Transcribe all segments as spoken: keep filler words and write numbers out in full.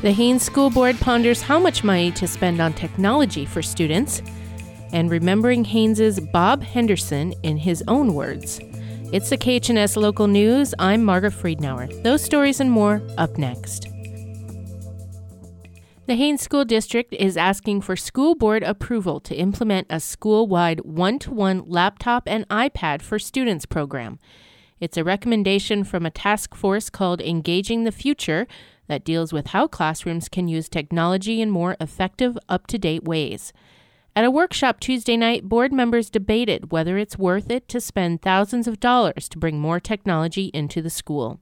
The Haines School Board ponders how much money to spend on technology for students, and remembering Haines's Bob Henderson in his own words. It's the K H N S Local News. I'm Margaret Friedenauer. Those stories and more up next. The Haines School District is asking for school board approval to implement a school-wide one-to-one laptop and iPad for Students program. It's a recommendation from a task force called Engaging the Future that deals with how classrooms can use technology in more effective, up-to-date ways. At a workshop Tuesday night, board members debated whether it's worth it to spend thousands of dollars to bring more technology into the school.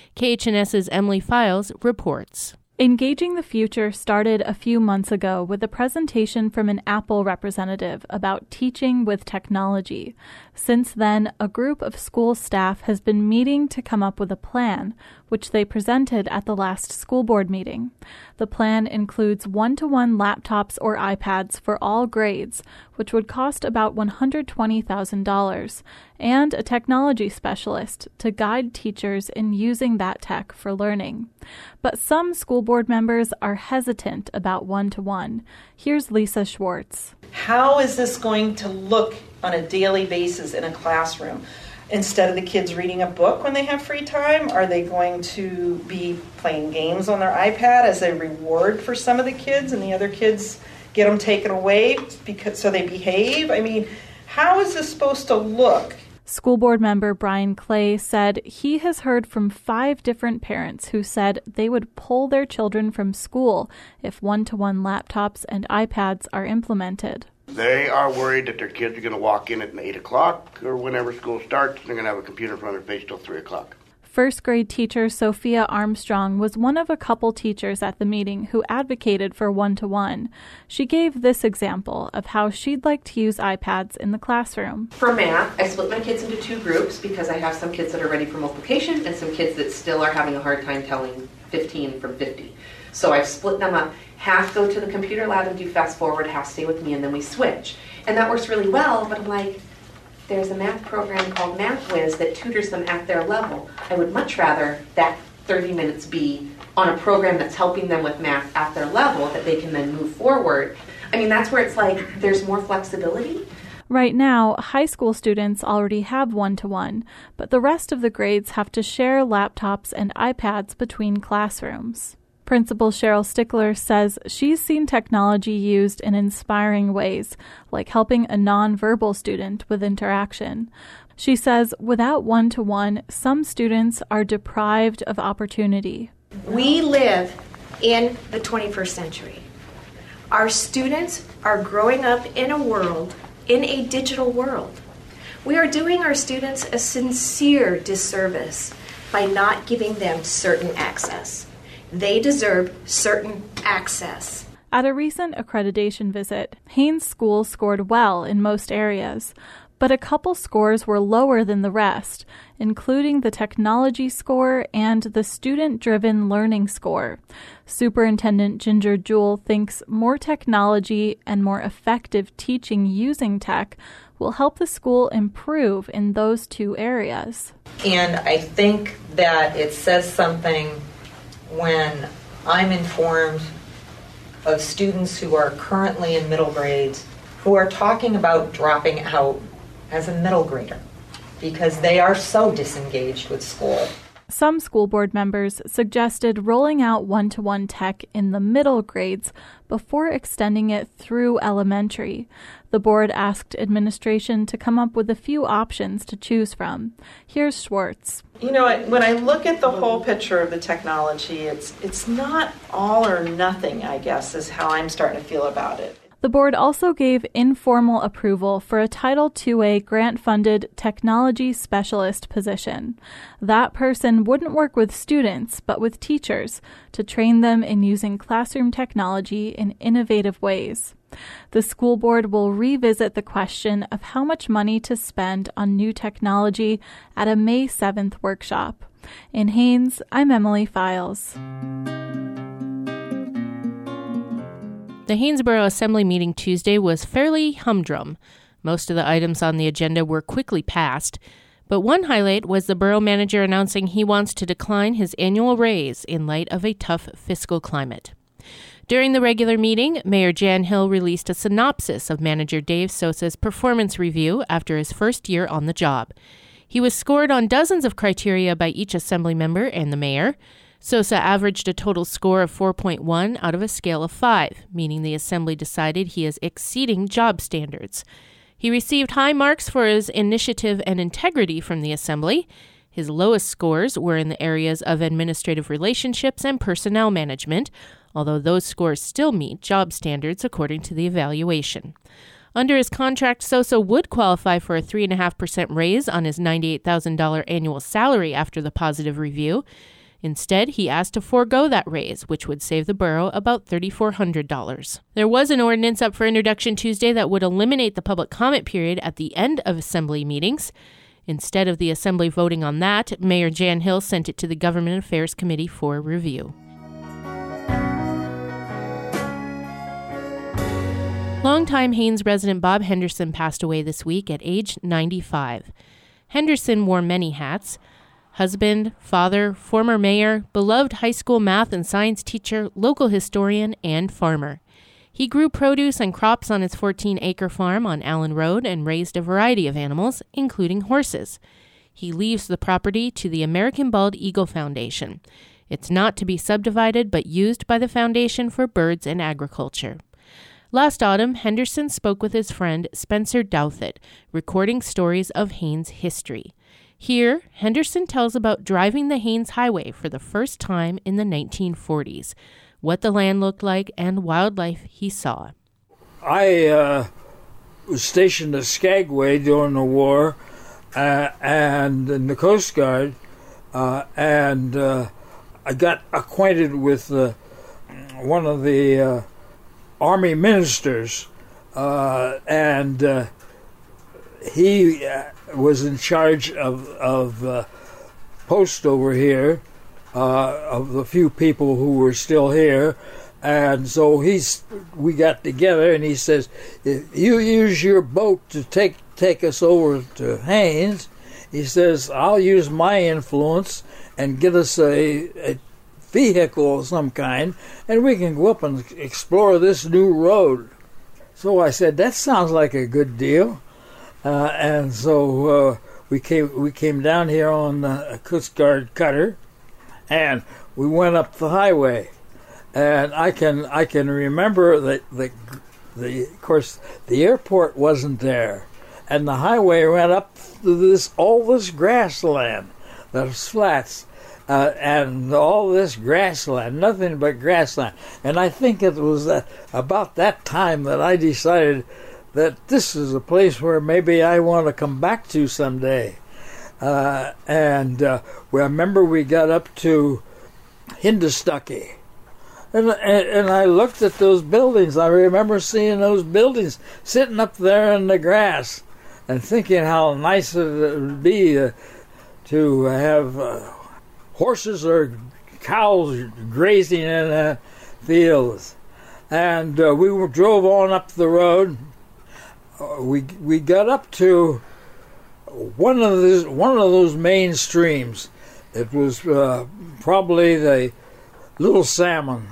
KHNS's Emily Files reports. Engaging the Future started a few months ago with a presentation from an Apple representative about teaching with technology. Since then, a group of school staff has been meeting to come up with a plan, which they presented at the last school board meeting. The plan includes one-to-one laptops or iPads for all grades, which would cost about one hundred twenty thousand dollars, and a technology specialist to guide teachers in using that tech for learning. But some school board members are hesitant about one-to-one. Here's Lisa Schwartz. How is this going to look on a daily basis in a classroom? Instead of the kids reading a book when they have free time, are they going to be playing games on their iPad as a reward for some of the kids, and the other kids get them taken away because so they behave? I mean, how is this supposed to look? School board member Brian Clay said he has heard from five different parents who said they would pull their children from school if one-to-one laptops and iPads are implemented. They are worried that their kids are going to walk in at eight o'clock or whenever school starts, and they're going to have a computer in front of their face till three o'clock. First grade teacher Sophia Armstrong was one of a couple teachers at the meeting who advocated for one-to-one. She gave this example of how she'd like to use iPads in the classroom. For math, I split my kids into two groups because I have some kids that are ready for multiplication and some kids that still are having a hard time telling fifteen from fifty. So I've split them up. Half go to the computer lab and do fast forward, half stay with me, and then we switch. And that works really well, but I'm like, there's a math program called MathWiz that tutors them at their level. I would much rather that thirty minutes be on a program that's helping them with math at their level that they can then move forward. I mean, that's where it's like there's more flexibility. Right now, high school students already have one-to-one, but the rest of the grades have to share laptops and iPads between classrooms. Principal Cheryl Stickler says she's seen technology used in inspiring ways, like helping a nonverbal student with interaction. She says without one-to-one, some students are deprived of opportunity. We live in the twenty-first century. Our students are growing up in a world, in a digital world. We are doing our students a sincere disservice by not giving them certain access. They deserve certain access. At a recent accreditation visit, Haines School scored well in most areas, but a couple scores were lower than the rest, including the technology score and the student-driven learning score. Superintendent Ginger Jewell thinks more technology and more effective teaching using tech will help the school improve in those two areas. And I think that it says something when I'm informed of students who are currently in middle grades who are talking about dropping out as a middle grader because they are so disengaged with school. Some school board members suggested rolling out one-to-one tech in the middle grades before extending it through elementary. The board asked administration to come up with a few options to choose from. Here's Schwartz. You know, when I look at the whole picture of the technology, it's it's not all or nothing, I guess, is how I'm starting to feel about it. The board also gave informal approval for a Title two A grant-funded technology specialist position. That person wouldn't work with students, but with teachers, to train them in using classroom technology in innovative ways. The school board will revisit the question of how much money to spend on new technology at a May seventh workshop. In Haines, I'm Emily Files. The Haynesboro Assembly meeting Tuesday was fairly humdrum. Most of the items on the agenda were quickly passed, But one highlight was the borough manager announcing he wants to decline his annual raise in light of a tough fiscal climate. During the regular meeting, Mayor Jan Hill released a synopsis of manager Dave Sosa's performance review after his first year on the job. He was scored on dozens of criteria by each assembly member and the mayor. Sosa averaged a total score of four point one out of a scale of five, meaning the assembly decided he is exceeding job standards. He received high marks for his initiative and integrity from the assembly. His lowest scores were in the areas of administrative relationships and personnel management, although those scores still meet job standards according to the evaluation. Under his contract, Sosa would qualify for a three point five percent raise on his ninety-eight thousand dollars annual salary after the positive review. Instead, he asked to forego that raise, which would save the borough about three thousand four hundred dollars. There was an ordinance up for introduction Tuesday that would eliminate the public comment period at the end of assembly meetings. Instead of the assembly voting on that, Mayor Jan Hill sent it to the Government Affairs Committee for review. Longtime Haines resident Bob Henderson passed away this week at age ninety-five. Henderson wore many hats: husband, father, former mayor, beloved high school math and science teacher, local historian, and farmer. He grew produce and crops on his fourteen-acre farm on Allen Road and raised a variety of animals, including horses. He leaves the property to the American Bald Eagle Foundation. It's not to be subdivided, but used by the foundation for birds and agriculture. Last autumn, Henderson spoke with his friend Spencer Douthit, recording stories of Haines history. Here, Henderson tells about driving the Haines Highway for the first time in the nineteen forties, what the land looked like, and wildlife he saw. I uh, was stationed at Skagway during the war uh, and in the Coast Guard, uh, and uh, I got acquainted with uh, one of the uh, Army ministers, uh, and uh, he uh, was in charge of, of uh, post over here, uh, of the few people who were still here. And so he's, we got together, and he says, if you use your boat to take take us over to Haines, he says, I'll use my influence and get us a, a vehicle of some kind, and we can go up and explore this new road. So I said, that sounds like a good deal. Uh, and so uh, we came we came down here on a Coast Guard cutter, and we went up the highway. And I can I can remember that the the of course the airport wasn't there, and the highway went up to this all this grassland, those flats, uh, and all this grassland, nothing but grassland. And I think it was that, about that time that I decided that this is a place where maybe I want to come back to someday. Uh, and uh, we, I remember we got up to Hindastucky. And, and and I looked at those buildings. I remember seeing those buildings sitting up there in the grass and thinking how nice it would be uh, to have uh, horses or cows grazing in the fields. And uh, we were, drove on up the road. Uh, we we got up to one of those one of those main streams. It was uh, probably the Little Salmon.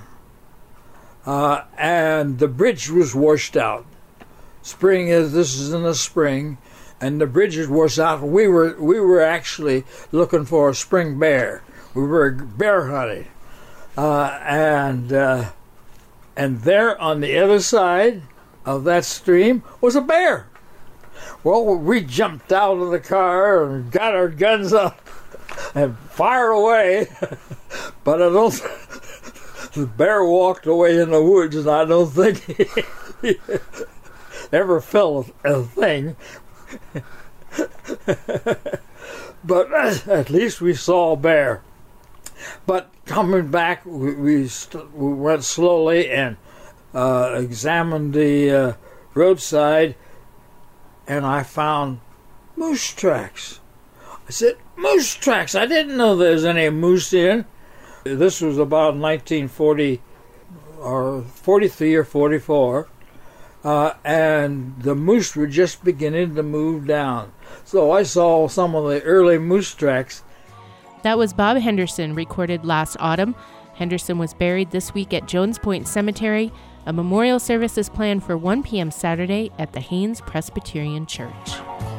Uh, and the bridge was washed out. Spring is this is in the spring, and the bridge was washed out. We were we were actually looking for a spring bear. We were bear hunting, uh, and uh, and there on the other side of that stream was a bear. Well, we jumped out of the car and got our guns up and fired away, but I don't. The bear walked away in the woods, and I don't think he ever felt a thing. But at least we saw a bear. But coming back, we we, st- we went slowly and uh, examined the uh, roadside, and I found moose tracks. I said, moose tracks! I didn't know there was any moose in. This was about nineteen forty, or forty-three or forty-four, uh, uh, and the moose were just beginning to move down. So I saw some of the early moose tracks. That was Bob Henderson, recorded last autumn. Henderson was buried this week at Jones Point Cemetery. A memorial service is planned for one p.m. Saturday at the Haynes Presbyterian Church.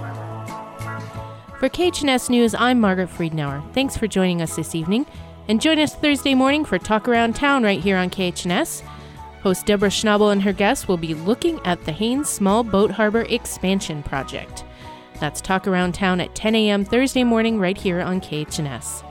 For K H N S News, I'm Margaret Friedenauer. Thanks for joining us this evening. And join us Thursday morning for Talk Around Town right here on K H N S. Host Deborah Schnabel and her guests will be looking at the Haynes Small Boat Harbor Expansion Project. That's Talk Around Town at ten a.m. Thursday morning right here on K H N S.